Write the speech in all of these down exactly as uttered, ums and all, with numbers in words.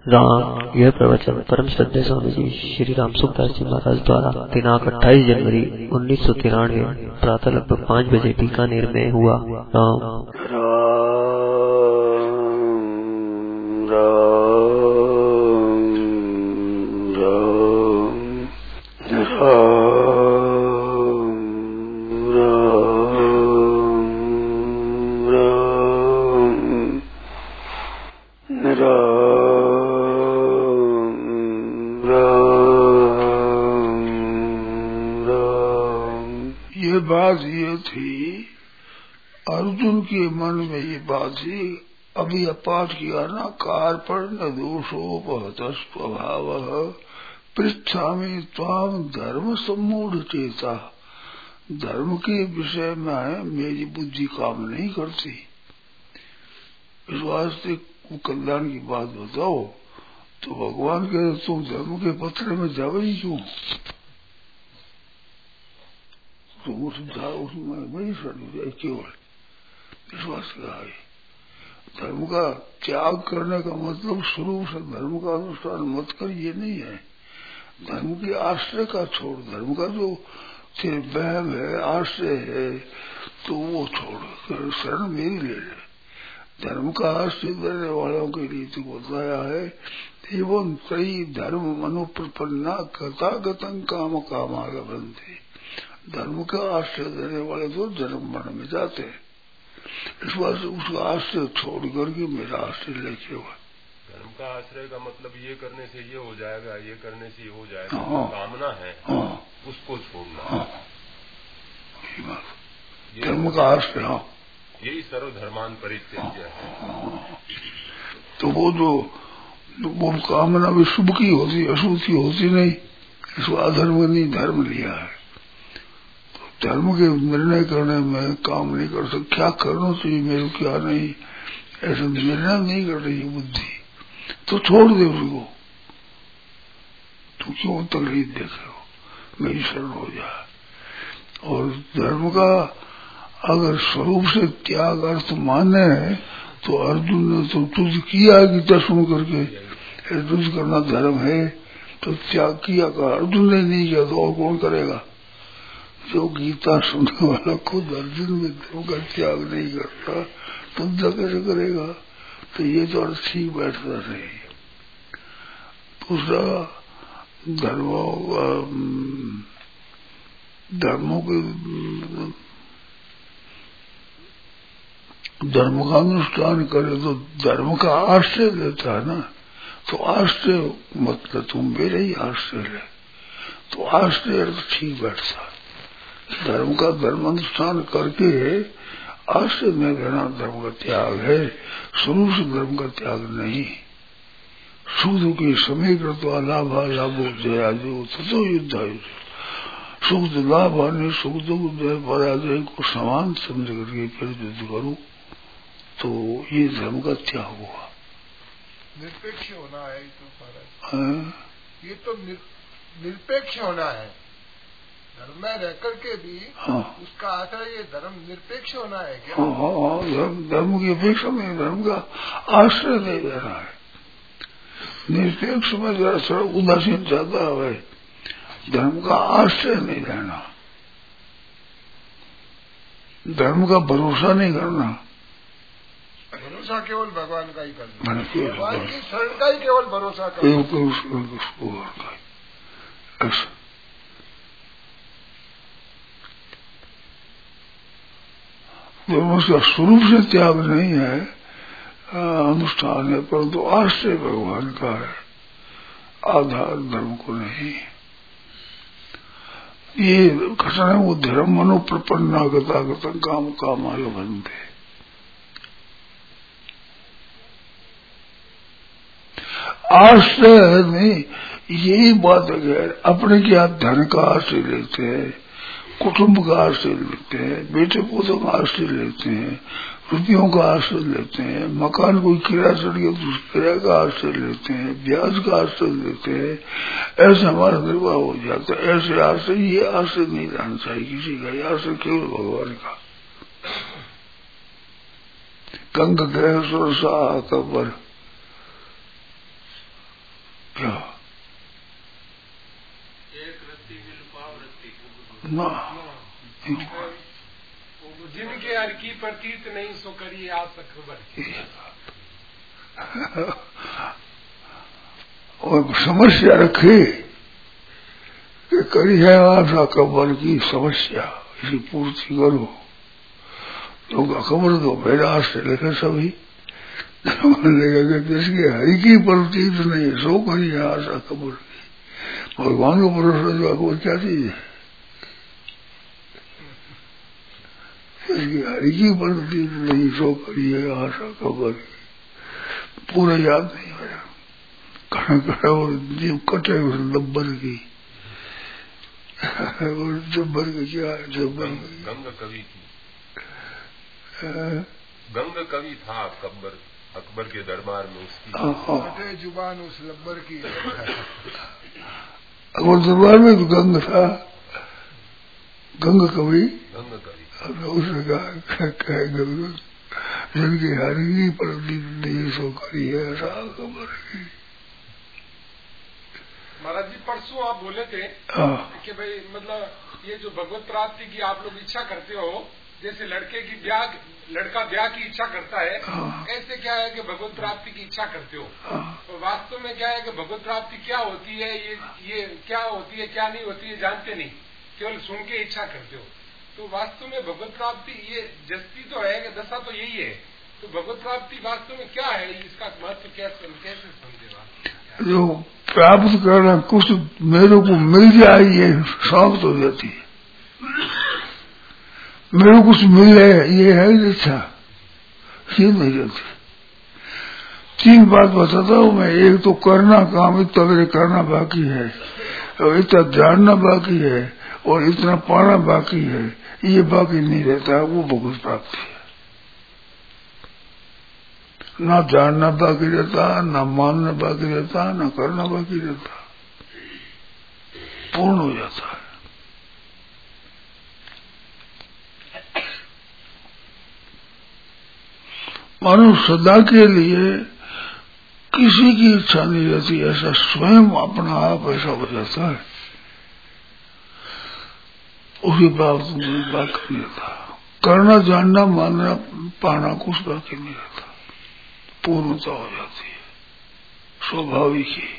राम। यह प्रवचन परम श्रद्धेय स्वामी जी श्री राम सुखदास जी महाराज द्वारा दिनांक अट्ठाईस जनवरी उन्नीस सौ तिरानवे प्रातः लगभग पाँच बजे बीकानेर में हुआ। राम राम राम राम राम। ये बात ये थी, अर्जुन के मन में ये बात थी, अभी पाठ किया ना, कार्पण्य दोषोपहत स्वभाव पृच्छामि त्वाम धर्म सम्मूढ़ चेता। धर्म के विषय में मेरी बुद्धि काम नहीं करती, इस वास्ते कल्याण की बात बताओ। तो भगवान कहे तुम धर्म के पत्र में जावे ही क्यों, तुम उसमें वही जाए केवल विश्वास का है। धर्म का त्याग करने का मतलब स्वरूप से धर्म का अनुष्ठान मत कर, ये नहीं है। धर्म के आश्रय का छोड़, धर्म का जो तेरे बहम है, आश्रय है, तो वो छोड़ कर शरण मेरी ले ले। धर्म का आश्रय देने वालों के लिए तो बताया है, एवं कई धर्म मनुप्रपन्ना कथागतं काम कामाय बनते। धर्म का आश्रय देने वाले तो जन्म मरण में जाते हैं, इस बात से उसका आश्रय छोड़ करके मेरा आश्रय लेके हुआ। धर्म का आश्रय का मतलब ये करने से ये हो जाएगा, ये करने से ये हो जाएगा, हाँ, कामना है, हाँ, उसको छोड़ना, हाँ, धर्म का आश्रय, हाँ, यही सर्वधर्मान परित्यज्य है। तो वो जो वो कामना भी शुभ की होती, अशुभ की होती नहीं, इसको अधर्म नहीं धर्म लिया है। तो धर्म के निर्णय करने में काम नहीं कर सकता, क्या करना चाहिए मेरे क्या नहीं, ऐसा निर्णय नहीं कर रही बुद्धि, तो छोड़ दे उसको। तू क्यों तकलीफ देख रहे हो, मेरी शरण हो जाए। और धर्म का अगर स्वरूप से त्याग अर्थ माने तो अर्जुन ने तो तुझ किया गीता सुन करके, तुझ करना धर्म है तो त्याग किया का, अर्जुन ने नहीं किया तो और कौन करेगा। जो गीता सुनने वाला खुद अर्जुन में धर्म का त्याग नहीं करता तुम तो कैसे करेगा। तो ये तो अर्थ ठीक बैठता नहीं। दूसरा धर्मों धर्मों के धर्म का अनुष्ठान करे तो धर्म का आश्रय लेता है ना, तो आश्रय मतलब तुम मेरे ही आश्रय ले, तो आश्रय तो ठीक बैठता। धर्म का धर्म अनुष्ठान करके आश्रय में रहना धर्म का त्याग है, शुरू से धर्म का त्याग नहीं। सुख के समय कृत्वा लाभा लाभो जया जो तथो युद्धायुध, सुख लाभ आने सुख दुख पराजय को समान समझ करके फिर युद्ध करूं, तो ये धर्म का त्याग हुआ। निरपेक्ष होना है तो सारा, ये तो निर, निरपेक्ष होना है। धर्म में रह करके भी, हाँ, उसका आश्रय ये धर्म निरपेक्ष होना है क्या? हाँ हाँ, हाँ, धर्म धर्म की अपेक्षा में धर्म का आश्रय नहीं देना है। निरपेक्ष में जरा थोड़ा उदासीन ज्यादा है, धर्म का आश्रय नहीं लेना, धर्म का भरोसा नहीं करना। भरोसा केवल भगवान का ही करना, भगवान की शरण का ही केवल भरोसा करना। धर्म उसका स्वरूप से त्याग नहीं है, अनुष्ठान है, परंतु आश्रय भगवान का है, आधार धर्म को नहीं। ये कथन है वो धर्म मनो प्रपन्ना गतागत काम कामाय बनते। आश्रय नहीं, यही बात है। अपने क्या धन का आश्रय लेते हैं, कुटुंब का आश्रय लेते हैं, बेटे पोतों का आश्रय लेते हैं, रुपयों का आश्रय लेते हैं, मकान कोई किराया चढ़ गया तो उस किराया का आश्रय लेते हैं, ब्याज का आश्रय लेते हैं, ऐसे हमारा निर्वाह हो जाता है। ऐसे आश्रय, ये आश्रय नहीं रहना चाहिए किसी का, ये आश्रय केवल भगवान का। कंग गृह सुरसा कबर क्या एक रत्ती बिन पाव रत्ती ना जिनके हर की प्रतीत नहीं सो करिए आज तक खबर और समस्या रखे कि करी है आशा कबर की समस्या, इसी पूर्ति करो। लोग खबर दो मेरा से लिखे सभी लेगा जिसके हरि की प्रतीत नहीं सो करी है आशा कबर की। भगवान को भरोसा जो वो क्या चीज है, इसकी हरि की प्रतीत नहीं सो करी है आशा कबर की। पूरा याद नहीं आया, खड़ा खड़ा और जीव कटे उस नब्बर की और जब्बर का क्या है, जब्बर गंग कवि की गंग कवि था अकबर, अकबर के दरबार में उसकी जुबान उस लब्बर की। अकबर दरबार में तो गंग था, गंग कवि गंग कवि उसने कहा जिनकी हरी प्रतीत नहीं सो करी है ऐसा अकबर की। महाराज जी परसों आप बोले थे कि भाई मतलब ये जो भगवत प्राप्ति की आप लोग इच्छा करते हो, जैसे लड़के की ब्याह लड़का ब्याह की इच्छा करता है, ऐसे क्या है कि भगवत प्राप्ति की इच्छा करते हो। तो वास्तव में क्या है कि भगवत प्राप्ति क्या होती है, ये ये क्या होती है क्या नहीं होती है जानते नहीं, केवल सुन के इच्छा करते हो। तो वास्तव में भगवत प्राप्ति ये जस्ती तो है कि दशा तो यही है, तो भगवत प्राप्ति वास्तव में क्या है, इसका महत्व कैसे कैसे समझेगा। जो प्राप्त करना कुछ मेरे को मिल जाए ये समाप्त हो जाती है, मेरे को कुछ मिले ये है इच्छा, ये नहीं जाती। तीन बात बताता हूँ मैं, एक तो करना काम इतना मेरे करना बाकी है, और इतना जानना बाकी है, और इतना पाना बाकी है, ये बाकी नहीं रहता, वो भगवत प्राप्ति है। ना जानना बाकी रहता, ना मानना बाकी रहता, ना करना बाकी रहता, पूर्ण हो जाता है। मानो सदा के लिए किसी की इच्छा नहीं रहती, ऐसा स्वयं अपना आप ऐसा हो जाता है, उसके बाद बाकी नहीं रहता। करना जानना मानना पाना कुछ बाकी नहीं रहता, पूर्णता हो जाती है स्वाभाविक ही।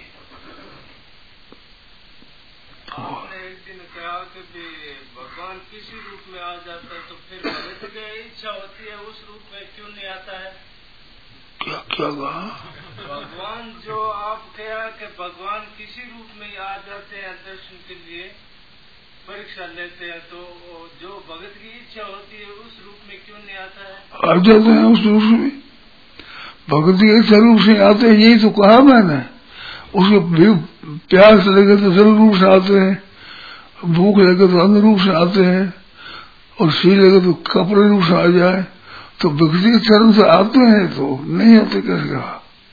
आपने एक दिन कहा कि भगवान किसी रूप में आ जाता है, तो फिर भगत की इच्छा होती है उस रूप में क्यों नहीं आता है? क्या क्या कहा? भगवान जो आप कहा कि भगवान किसी रूप में आ जाते हैं दर्शन के लिए, परीक्षा लेते हैं, तो जो भगत की इच्छा होती है उस रूप में क्यों नहीं आता है? आ जाते हैं उस रूप में, भगत के स्वरूप से आते हैं, यही तो कहा मैंने। उसके प्यास लगे तो जल रूप से आते हैं, भूख लगे तो अन्न रूप से आते हैं, और सी लगे तो कपड़े रूप से आ जाए, तो भक्ति के चरण से आते हैं, तो नहीं आते कैसे कहा?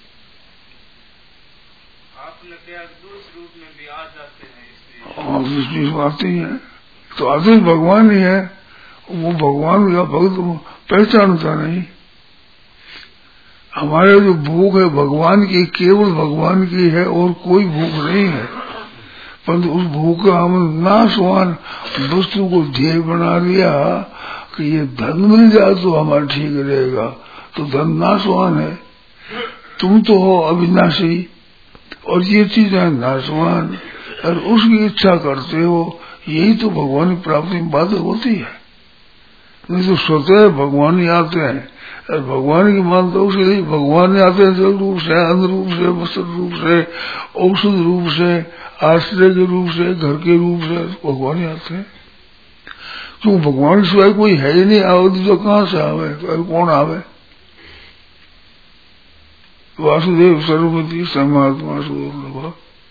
आपने कहा दूसरे रूप में भी आ जाते हैं, इसलिए हाँ दूसरी आते ही है, तो आते ही भगवान ही है, वो भगवान का भक्त पहचानता नहीं। हमारे जो भूख है भगवान की, केवल भगवान की है, और कोई भूख नहीं है, परंतु उस भूख का हम नाशवान वस्तु को ध्येय बना लिया कि ये धन मिल जाए तो हमारा ठीक रहेगा, तो धन नाशवान है, तुम तो हो अविनाशी और ये चीज है नाशवान, और उसकी इच्छा करते हो, यही तो भगवान की प्राप्ति में बात होती है। नहीं तो स्वतः भगवान ही आते हैं, और भगवान की मानता उसके लिए भगवान आते हैं जल रूप से, अन्न रूप से, वस्त्र रूप से, औषध रूप से, आश्रय के रूप से, घर के रूप से भगवान ही आते हैं। क्यों भगवान सिवाय कोई है ही नहीं, आवती तो कहाँ से आवे, कौन आवे? वासुदेव सर्वमति समात्मा सुदेव।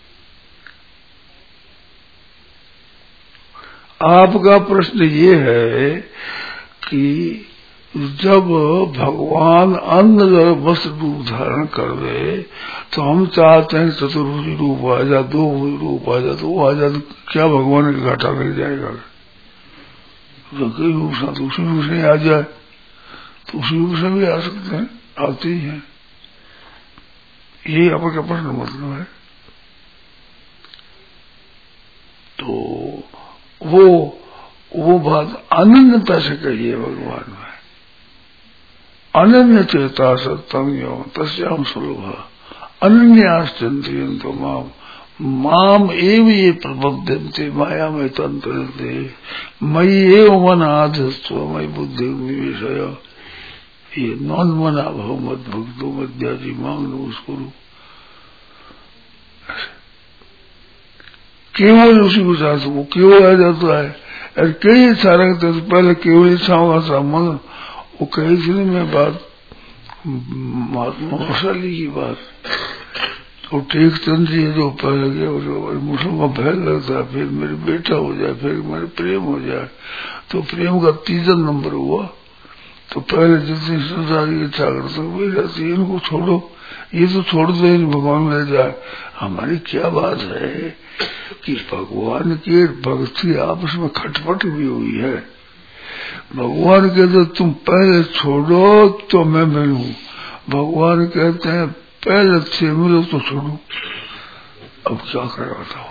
आपका प्रश्न ये है कि जब भगवान अन्न वस्त्र रूप धारण कर दे तो हम चाहते हैं चतुर्भुज रूप आ जाए, दो रूप आ जाए, तो वो आ जाए तो क्या भगवान का घाटा लग जाएगा? तो कई रूप से तो उसी रूप से आ जाए, तो उसी रूप से भी आ सकते हैं, आते ही हैं। यही आपका प्रश्न मतलब है। तो वो वो बात अनन्यता से कही है भगवान में। अनन्य चेता सत्तम एवं तस्याम सुलभ अनन्याश्चंद्रियंतो माम माम एव ये प्रबद्धन्ते माया में तंत्रते मयि एव मन आधस्व मयि बुद्धि निवेशय ये नॉन मना भव मत भक्तो मध्याजी मांग नमस्कुरु। केवल उसी को चाहते वो केवल आ जाता है और कई इच्छा रखते तो पहले केवल इच्छाओं का संबंध वो कही थी मैं बात महात्मा वैशाली की बात तो टेक चंद्री है जो पहले गया मुसलमान फैल लगता है फिर मेरे बेटा हो जाए फिर मेरे प्रेम हो जाए तो प्रेम का तीसरा नंबर हुआ। तो पहले जितनी संसार की इच्छा करते वही रहती है इनको छोड़ो ये तो छोड़ दो इन भगवान मिल जाए। हमारी क्या बात है कि भगवान के भक्ति आपस में खटपट भी हुई है। भगवान कहते तुम पहले छोड़ो तो मैं मिलूं, भगवान कहते हैं पहले से मिलो तो छोड़ो। अब क्या करे बताओ।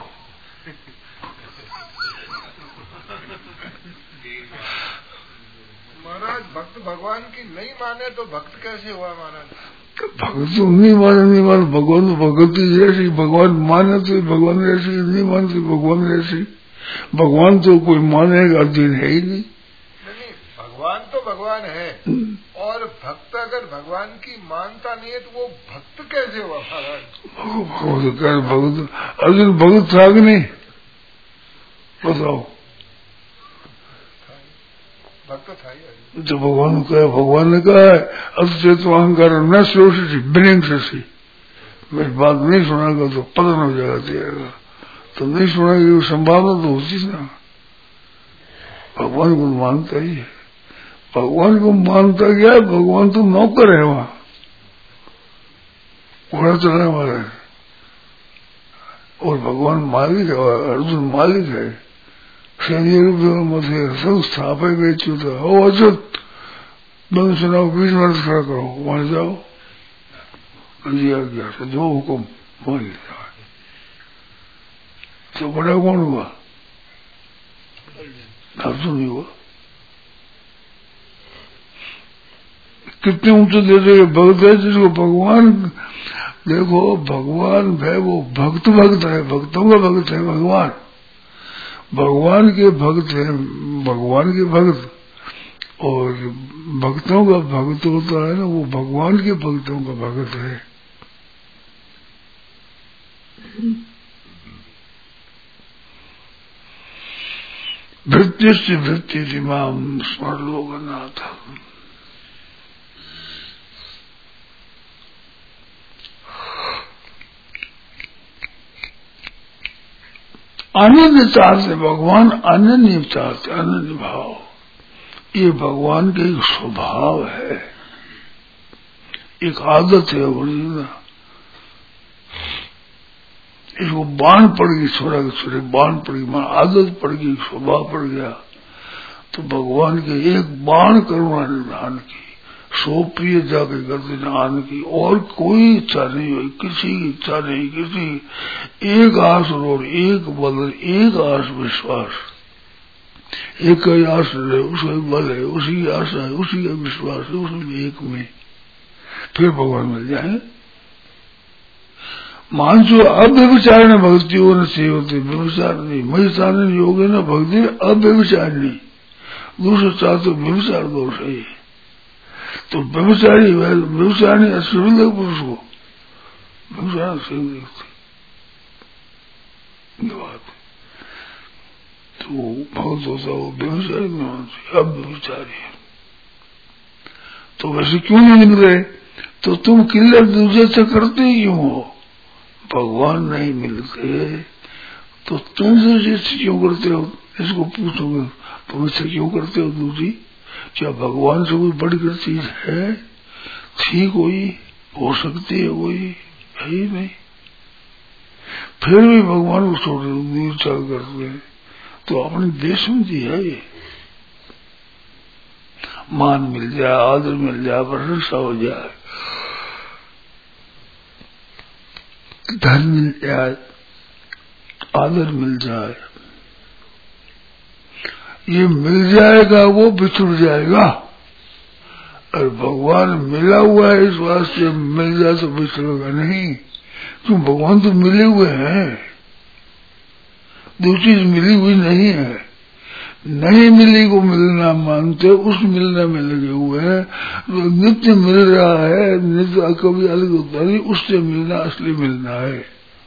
महाराज भक्त भगवान की नहीं माने तो भक्त कैसे हुआ महाराज? भगत तो नहीं माने नहीं माने भगवान तो भगत ही जैसी भगवान माने तो भगवान ऐसी नहीं मानते भगवान ऐसी। भगवान तो कोई मानेगा दिन है ही नहीं। भगवान तो भगवान है और भक्त अगर भगवान की मानता नहीं है तो वो भक्त कैसे हुआ महाराज? भगत अर्जुन भगत था कि नहीं बताओ? भक्त था ही। तो भगवान का भगवान ने कहा है अचेत अहंकार न सोची बिलिंग से मेरी बात नहीं सुनागा तो पतन हो जाएगा तेरा। तो नहीं सुनाएगी वो संभावना तो होती ना। भगवान को मानता ही है। भगवान को मानता क्या है? भगवान तो नौकर है वहां घोड़ा चलाने वाला है और भगवान मालिक है अर्जुन मालिक है। शरीर मध्य संस्थापक अच्युत हो अच्युत बंद सुनाओ बीच में खड़ा करो वहां जाओ दिया गया तो जो हुक्म मान लिया। तो बड़ा कौन हुआ? अर्जुन ही हुआ। कितने ऊंचे दे देंगे भक्त है जिसको भगवान देखो भगवान है वो भक्त भक्त है भक्तों का भक्त है भगवान भगवान के भक्त है भगवान के भक्त और भक्तों का भक्त होता है ना वो भगवान के भक्तों का भक्त है। वृत्ति वृत्ति इमाम स्मरण लोकनाथ अनन्यता से भगवान अनन्य चाहते अनन्य भाव ये भगवान का एक स्वभाव है एक आदत है बोलिए इसको बाण पड़ गई छोड़ा के छोड़े बाण पड़ गई मान आदत पड़ गई स्वभाव पड़ गया। तो भगवान के एक बाण करुणा निधान की सो प्रिय जाके करते निधान की और कोई इच्छा नहीं हुई किसी की इच्छा नहीं किसी एक आस और एक बल एक आस विश्वास एक ही आस है उसका बल है उसी की आशा है उसी का विश्वास है उसी एक में फिर भगवान मिल जाए। मानसो अव्यभिचार ने भक्ति हो न सेवते व्यभिचार नहीं महिषान योग है न भक्ति अव्यभिचार नहीं दूसरा चाह तो व्यभिचार दोष है। तो व्यभिचारी व्यभिचार नहीं असुविधा पुरुष को व्यभिचार से बात तो भक्त होता हो व्यभिचारी नहीं मानते अब व्यभिचारी है। तो वैसे क्यों नहीं मिल रहे? तो तुम किल्लत दूसरे से करते ही क्यों हो? भगवान नहीं मिलते तो तुम दूसरी क्यों करते हो? इसको पूछोगे तुम इससे क्यों करते हो दूसरी? क्या भगवान से कोई बढ़कर चीज है? थी कोई हो सकती है कोई है ही नहीं। फिर भी भगवान को छोड़ दूर चाल करते हैं तो अपने देश में जी है ये मान मिल जाए आदर मिल जाए प्रशंसा हो जाए धन मिल जाए आदर मिल जाए ये मिल जाएगा वो बिछुड़ जाएगा, और भगवान मिला हुआ है इस वास्ते मिल जाए तो बिछड़ेगा नहीं, क्यों भगवान तो मिले हुए हैं, दो चीज मिली हुई नहीं है। नहीं मिली को मिलना मानते, उस मिलने में लगे हुए हैं। तो नित्य मिल रहा है, नित्य कभी अलग होता नहीं, उससे मिलना असली मिलना है।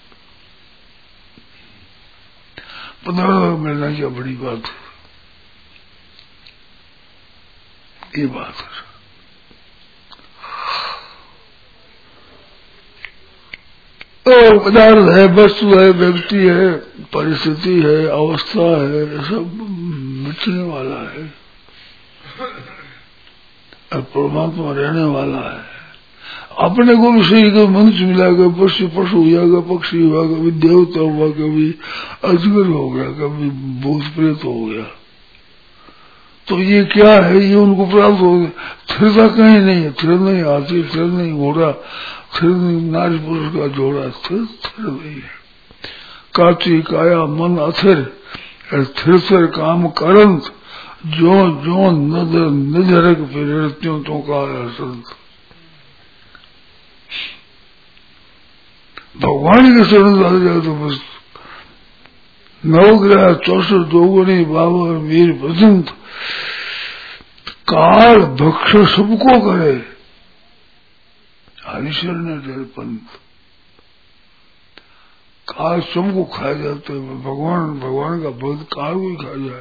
पदार्थ मिलना क्या बड़ी बात है, ये बात है। तो पदार्थ है, वस्तु है, व्यक्ति है, परिस्थिति है, अवस्था है, सब मिटने वाला है, और परमात्मा रहने वाला है। अपने को भी सही कभी मनुष्य मिला, कभी पशु पशु हुआ, कभी पक्षी हुआ, कभी देवता हुआ, कभी अजगर हो गया, कभी भूत प्रेत हो गया। तो ये क्या है, ये उनको प्राप्त हो गया। स्थिरता कहीं नहीं है, स्थिर नहीं हाथी, स्थिर नहीं घोड़ा, स्थिर नहीं नारी पुरुष का जोड़ा, स्थिर स्थिर नहीं है। काची काया मन अथिर, स्थिर स्थिर काम करंत, जो जो नजर निधरक फिर त्यों तो का संत। भगवान के शरण आ जाए तो बस नवग्रह चौसठ दोगुनी बाबा वीर बसंत, काल भक्ष सबको करे, हरिशर ने जल पंथ। काल सबको खा जाते हैं, भगवान भगवान का भक्त काल को ही खा जाए।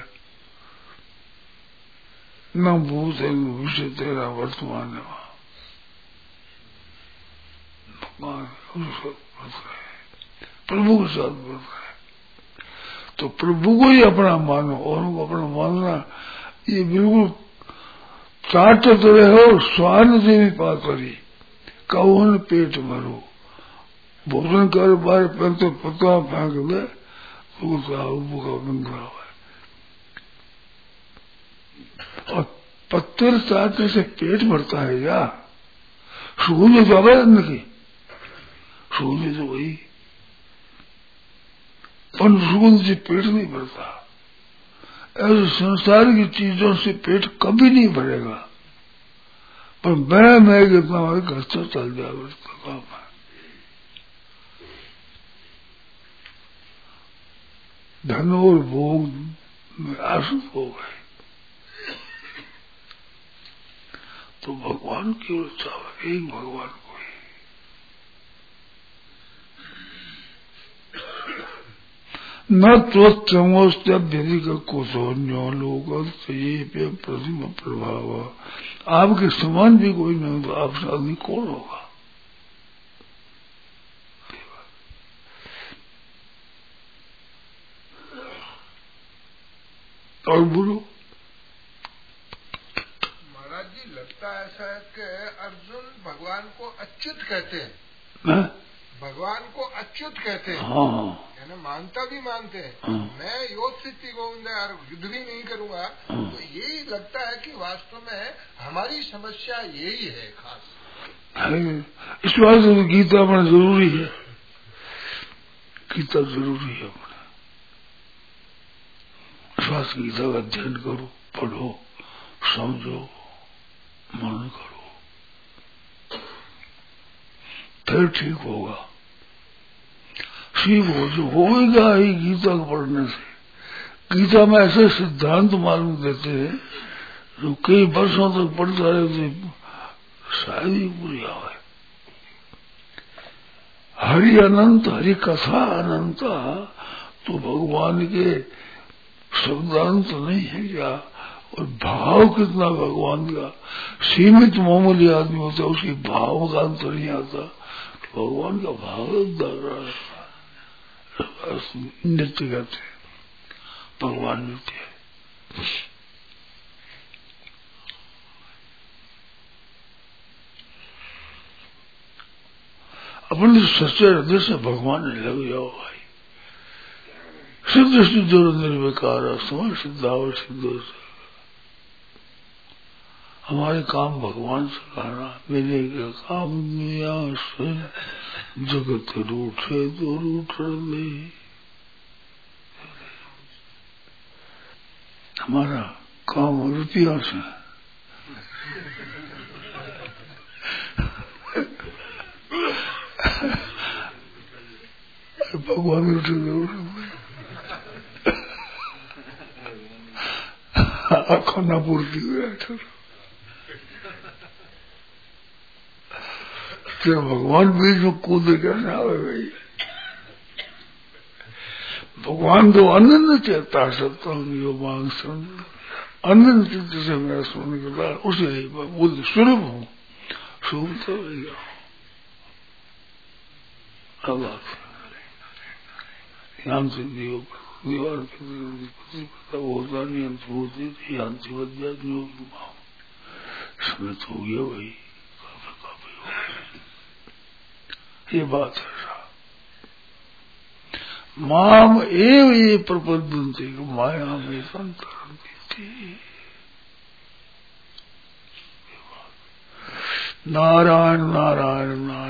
न भूत है भविष्य तेरा वर्तमान है, भगवान प्रभु के साथ व्रत है। तो प्रभु को ही अपना मानो, और उनको अपना मानना ये बिल्कुल चाट तो रहो, स्वान से भी पा करी, कौन पेट भरो, भोजन कर बार पर तो पता फेंक दे, भूखा बंद रहा है। और पत्थर चाटने से पेट भरता है या सूझ में तो आवाज की सूझ में तो वही, पर सुगंध से पेट नहीं भरता। ऐसे संसार की चीजों से पेट कभी नहीं भरेगा, पर मैं मैं कितना हमारे घर से चल जाएगा उसका काम है। धन और भोग में आसक्त हो गए तो भगवान की ओर चाहे, एक भगवान को ही। न त्वमोस्त्यभ्यधिक कुशोन्यो लोग ये प्रतिमा प्रभाव, आपके समान भी कोई नहीं तो आपसे आदमी कौन होगा। और बोलो महाराज जी, लगता ऐसा है कि अर्जुन भगवान को अच्युत कहते हैं, मैं? भगवान को अच्युत कहते हैं। हाँ, यानी मानता भी मानते हैं। हाँ। मैं योग सिद्धि गोविंद और युद्ध भी नहीं करूंगा। हाँ। तो यही लगता है कि वास्तव में हमारी समस्या यही है खास। इस बात से गीता अपना जरूरी है, गीता जरूरी है अपना। श्वास गीता का अध्ययन करो, पढ़ो, समझो, मन करो, फिर ठीक होगा। ठीक हो जो होगा ही गीता को पढ़ने से। गीता में ऐसे सिद्धांत मालूम देते हैं जो कई वर्षों तक पढ़ता रहे तो शायद ही पूरी आवे। हरि अनंत, हरि कथा अनंत, तो भगवान के शब्दांत नहीं है क्या? और भाव कितना भगवान का। सीमित मामूली आदमी होता है, उसकी भाव का अंतर नहीं आता। भगवान का भाव नृत्य करते हैं, भगवान नृत्य है। अपने सच्चे हृदय से भगवान ने लग जाओ भाई। सिद्ध सिद्ध निर्विकार समय सिद्धावर सिद्ध। हमारे काम भगवान से कहना, मेरे के काम दुनिया से जगत रूठे तो रूठ ले। हमारा काम रुपया से भगवान आखो ना पूर्ति हुआ तो भगवान बीच में कूद कैसे आवे भाई। भगवान तो अनंत चेता सकता हूँ यो मांग सुन अनंत चित्त से मैं सुनने के बाद उसे बुद्ध स्वरूप हूँ स्वरूप तो अब यहाँ से दीवार होता नहीं अंत होती थी अंत बद जाती इसमें तो हो गया भाई काफी काफी हो गया। ये बात है माम एव ये प्रपद्यन्ते माया में संतरन्ति थी। नारायण नारायण नारायण